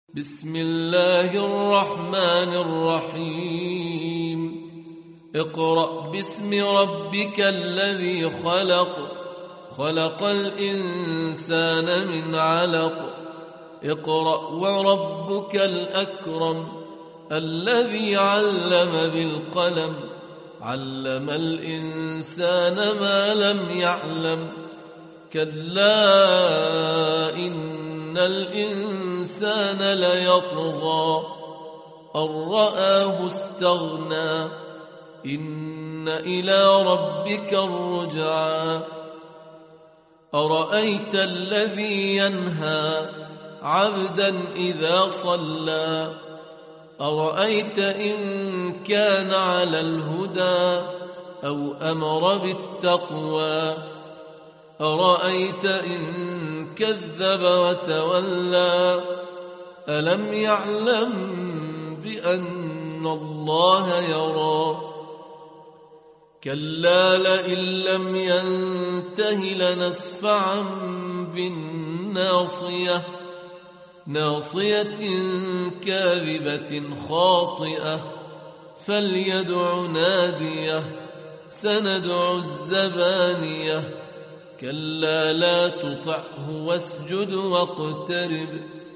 بسم الله الرحمن الرحيم اقرأ باسم ربك الذي خلق الإنسان من علق اقرأ وربك الأكرم الذي علم بالقلم علم الإنسان ما لم يعلم كلا إن الإنسان ليطغى أن رآه استغنى إن إلى ربك الرجعى أرأيت الذي ينهى عبدا إذا صلى أرأيت إن كان على الهدى أو أمر بالتقوى أرأيت إن كذب وتولى ألم يعلم بأن الله يرى كلا لئن لم ينته لنسفعا بالناصية ناصية كاذبة خاطئة فليدع ناديه سندع الزبانية كلا لا تطعه واسجد واقترب